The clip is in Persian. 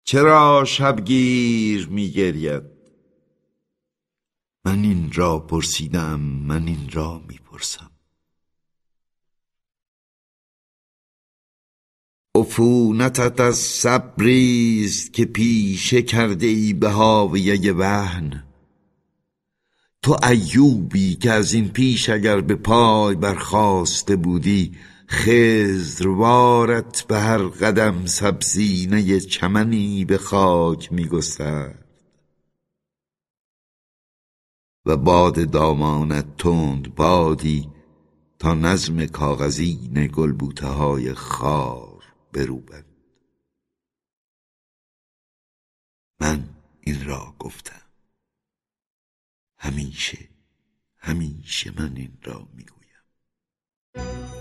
چرا شبگیر می‌گرید؟ من این را پرسیدم، من این را می‌پرسم. عفونتت از صبریست که پیشه کرده ای به هاویه وهن. تو ایوبی که از این پیش اگر به پای برخاسته بودی، خضروارت به هر قدم سبزینه چمنی به خاک می‌گسترد و باد دامانت تند بادی تا نظم کاغذین گلبوته های خار بروبند. من این را گفتم، همیشه من این را میگویم.